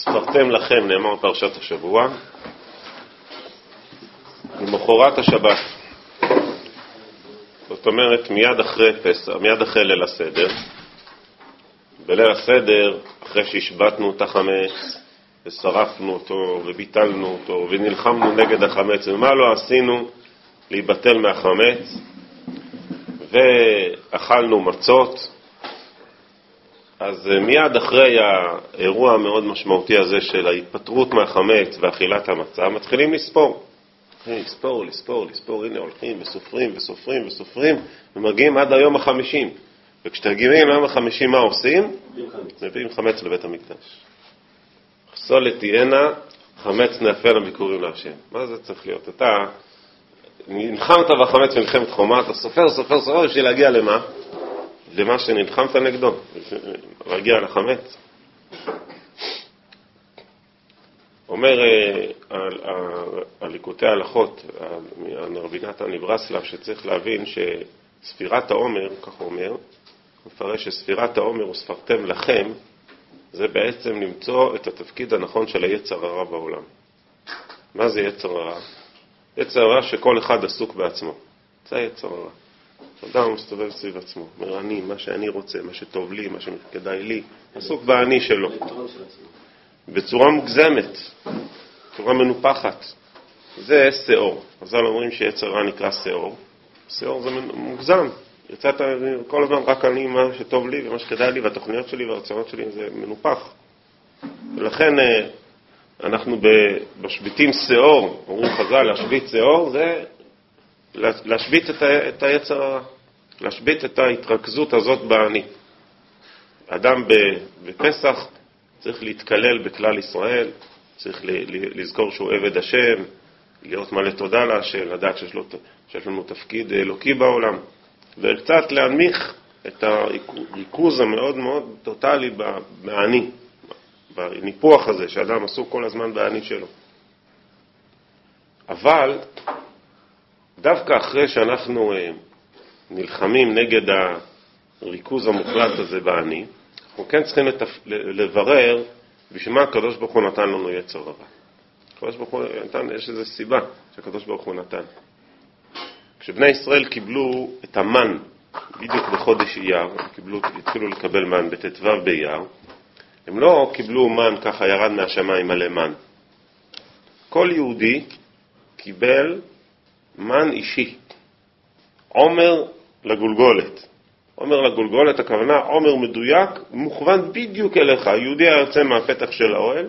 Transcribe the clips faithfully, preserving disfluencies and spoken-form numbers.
וספרתם לכם, נאמר פרשת השבוע, למחרת השבת. זאת אומרת, מיד אחרי פסח, מיד אחרי ליל הסדר. בליל הסדר, אחרי שהשבתנו את החמץ, ושרפנו אותו, וביטלנו אותו, ונלחמנו נגד החמץ, ומה לא עשינו? להיבטל מהחמץ, ואכלנו מצות. אז מיד אחרי האירוע המאוד משמעותי הזה של ההתפטרות מהחמץ ואכילת המצה, מתחילים לספור. לספור, לספור, לספור, הנה הולכים וסופרים וסופרים וסופרים, ומגיעים עד היום החמישים. וכשתגיעים היום החמישים מה עושים? מביאים חמץ לבית המקדש. חסולת תהיינה, חמץ נאפה למקורים להשם. מה זה צריך להיות? אתה נלחמת בחמץ מלחמת חומה, אתה סופר, סופר, סופר, בשביל להגיע למה? למה שנלחמת נגדו, להגיע לחמץ. אומר על ליקוטי ההלכות, רבי נתן מברסלב, שצריך להבין שספירת העומר, כך הוא אומר, הוא מפרש שספירת העומר וספרתם לכם, זה בעצם למצוא את התפקיד הנכון של היצר הרע בעולם. מה זה יצר הרע? יצר הרע שכל אחד עסוק בעצמו. זה היצר הרע. אדם מסתובב סביב עצמו, אומר אני, מה שאני רוצה, מה שטוב לי, מה שכדאי לי, עסוק בעני שלו. בצורה מוגזמת, בצורה מנופחת. זה שיעור. אז אנחנו אומרים שיצר רע נקרא שיעור. שיעור זה מוגזם. יצאת כל הזמן רק אני, מה שטוב לי ומה שכדאי לי, והתוכניות שלי והרצונות שלי זה מנופח. ולכן אנחנו בשביטים שיעור, אומרים חז"ל, להשבית שיעור, זה להשבית את היצר הרע. להשבית את ההתרכזות הזאת בעני. אדם בפסח צריך להתקלל בכלל ישראל, צריך לזכור שהוא עבד השם, להיות מלא תודה להשם, לדעת שיש, לו, שיש לנו תפקיד אלוקי בעולם, וקצת להנמיך את הריכוז המאוד מאוד טוטלי בעני, בניפוח הזה שאדם עסוק כל הזמן בעני שלו. אבל דווקא אחרי שאנחנו נלחמים נגד הריכוז המוחלט הזה בעני, אנחנו כן צריכים לתפ... לברר בשביל מה הקדוש ברוך הוא נתן לנו יצר רע. הקדוש ברוך הוא נתן, יש איזו סיבה שהקדוש ברוך הוא נתן. כשבני ישראל קיבלו את המן, בדיוק בחודש אייר, קיבלו, התחילו לקבל מן בתתוו באייר, הם לא קיבלו מן ככה ירד מהשמיים מלא מן. כל יהודי קיבל מן אישי, עומר לגולגולת. עומר לגולגולת, הכוונה עומר מדויק, מוכוון בדיוק אליך. היהודי היוצא מהפתח של האוהל,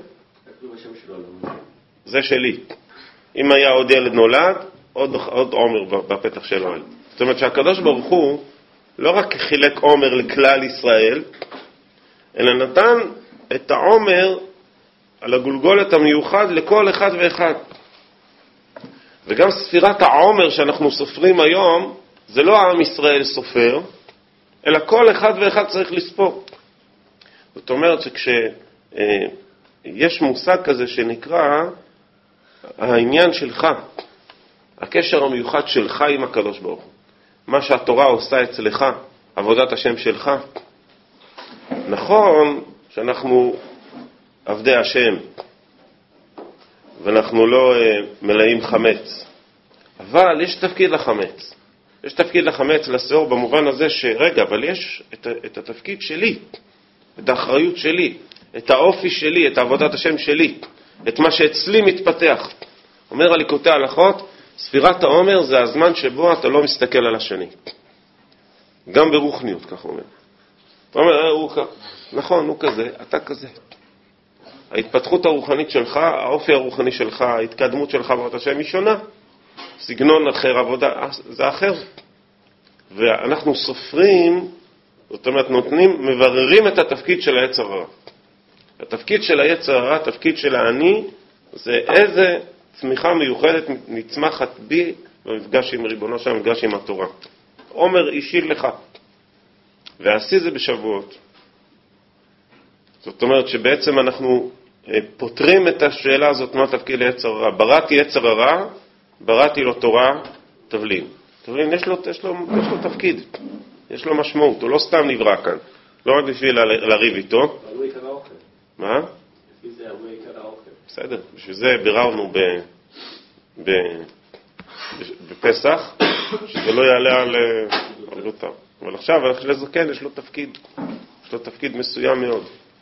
זה שלי. אם היה עוד ילד נולד, עוד, עוד עומר בפתח של האוהל. זאת אומרת שהקדוש ברוך הוא לא רק חילק עומר לכלל ישראל, אלא נתן את העומר על הגולגולת המיוחד לכל אחד ואחד. וגם ספירת העומר שאנחנו סופרים היום, זה לא עם ישראל סופר, אלא כל אחד ואחד צריך לספור. זאת אומרת שכשיש מושג כזה שנקרא העניין שלך, הקשר המיוחד שלך עם הקדוש ברוך הוא. מה שהתורה עושה אצלך, עבודת השם שלך. נכון שאנחנו עבדי השם, ואנחנו לא מלאים חמץ. אבל יש תפקיד לחמץ. יש תפקיד לחמץ, לשיעור, במובן הזה שרגע, אבל יש את, את התפקיד שלי, את האחריות שלי, את האופי שלי, את עבודת השם שלי, את מה שאצלי מתפתח. אומר על ליקוטי ההלכות, ספירת העומר זה הזמן שבו אתה לא מסתכל על השני. גם ברוחניות, כך אומר. אתה אומר, הוא כ... נכון, הוא כזה, אתה כזה. ההתפתחות הרוחנית שלך, האופי הרוחני שלך, ההתקדמות שלך בעבודת השם היא שונה. סגנון אחר, עבודה, זה אחר. ואנחנו סופרים, זאת אומרת, נותנים, מבררים את התפקיד של היצר הרע. התפקיד של היצר הרע, התפקיד של העני, זה איזה צמיחה מיוחדת נצמחת בי במפגש עם ריבונו שם, במפגש עם התורה. עומר אישי לך. ועשי זה בשבועות. זאת אומרת שבעצם אנחנו פותרים את השאלה הזאת, מה תפקיד ליצר הרע. בראתי יצר הרע, בראתי לו תורה, תבלין. תבלין, יש לו, יש לו, יש לו תפקיד, יש לו משמעות, הוא לא סתם נברא כאן, לא רק בשביל לריב איתו. אבל הוא יקרא אוכל. מה? לפי זה הרבה עיקר האוכל. בסדר, בשביל זה ביררנו ב, ב, בפסח, שזה לא יעלה על גדולתיו. אבל עכשיו, לזקן יש לו תפקיד, יש לו תפקיד מסוים מאוד.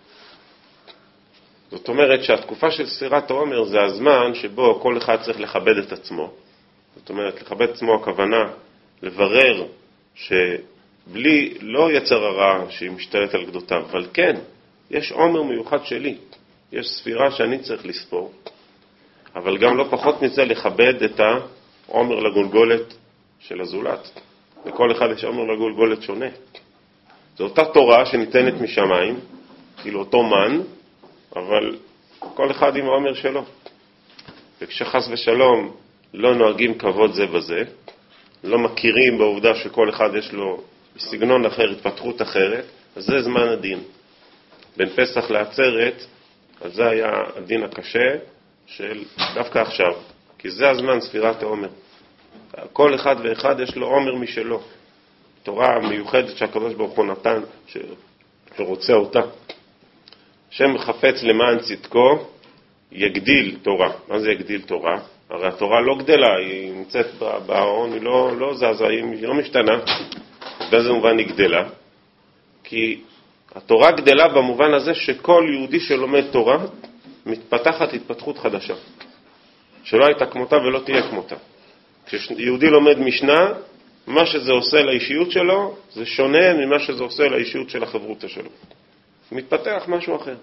זאת אומרת שהתקופה של ספירת העומר זה הזמן שבו כל אחד צריך לכבד את עצמו. זאת אומרת, לכבד את עצמו הכוונה לברר שבלי, לא יצר הרע שהיא משתלט על גדותיו, אבל כן, יש עומר מיוחד שלי, יש ספירה שאני צריך לספור, אבל גם לא פחות מזה לכבד את העומר לגולגולת של הזולת. לכל אחד יש עומר לגולגולת שונה. זו אותה תורה שניתנת משמיים, כאילו אותו מן, אבל כל אחד עם העומר שלו. וכשחס ושלום לא נוהגים כבוד זה בזה, לא מכירים בעובדה שכל אחד יש לו סגנון אחר, התפתחות אחרת, אז זה זמן הדין. בין פסח לעצרת, אז זה היה הדין הקשה של דווקא עכשיו, כי זה הזמן ספירת העומר. כל אחד ואחד יש לו עומר משלו. תורה מיוחדת שהקדוש ברוך הוא נתן, שרוצה אותה. שם חפץ למען צדקו, יגדיל תורה. מה זה יגדיל תורה? הרי התורה לא גדלה, היא נמצאת בארון, היא לא, לא זזה, היא לא משתנה. באיזה מובן היא גדלה? כי התורה גדלה במובן הזה שכל יהודי שלומד תורה מתפתחת התפתחות חדשה. שלא הייתה כמותה ולא תהיה כמותה. כשיהודי לומד משנה, מה שזה עושה לאישיות שלו, זה שונה ממה שזה עושה לאישיות של החברותה שלו. מתפתח משהו אחר.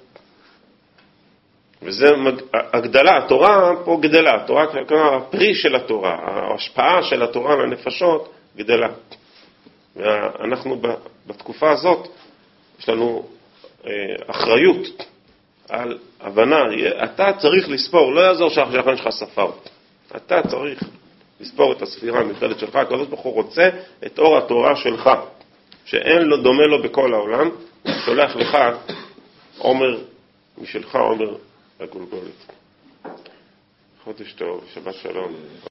וזה הגדלה, התורה פה גדלה, התורה, הפרי של התורה, ההשפעה של התורה לנפשות גדלה. ואנחנו בתקופה הזאת, יש לנו אחריות על הבנה, אתה צריך לספור, לא יעזור שהחשבון שלך ספר, אתה צריך לספור את הספירה המיוחדת שלך, הקדוש ברוך הוא רוצה את אור התורה שלך, שאין לו דומה לו בכל העולם, הוא שולח לך עומר משלך, עומר הגולגולת. חודש טוב, שבת שלום.